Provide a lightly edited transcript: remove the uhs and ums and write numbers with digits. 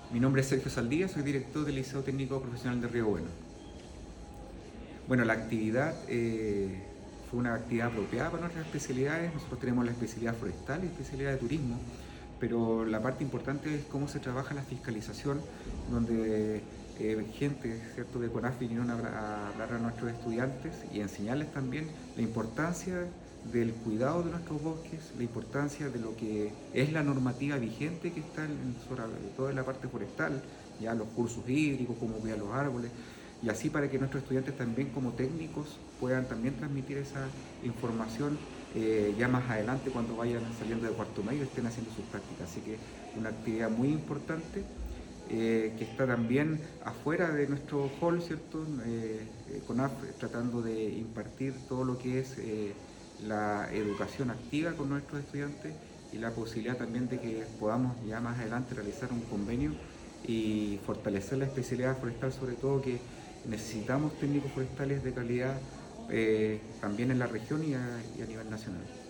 Mi nombre es Sergio Saldía, soy director del Liceo Técnico Profesional de Río Bueno. Bueno, la actividad fue una actividad apropiada para nuestras especialidades. Nosotros tenemos la especialidad forestal y especialidad de turismo, pero la parte importante es cómo se trabaja la fiscalización, donde gente, ¿cierto?, de CONAF vinieron a hablar a nuestros estudiantes y enseñarles también la importancia del cuidado de nuestros bosques, la importancia de lo que es la normativa vigente que está sobre todo en la parte forestal, ya los cursos hídricos, cómo cuidar los árboles, y así para que nuestros estudiantes también como técnicos puedan también transmitir esa información ya más adelante cuando vayan saliendo de cuarto medio y estén haciendo sus prácticas. Así que una actividad muy importante que está también afuera de nuestro hall, ¿cierto? CONAF tratando de impartir todo lo que es la educación activa con nuestros estudiantes y la posibilidad también de que podamos ya más adelante realizar un convenio y fortalecer la especialidad forestal, sobre todo que necesitamos técnicos forestales de calidad también en la región y a nivel nacional.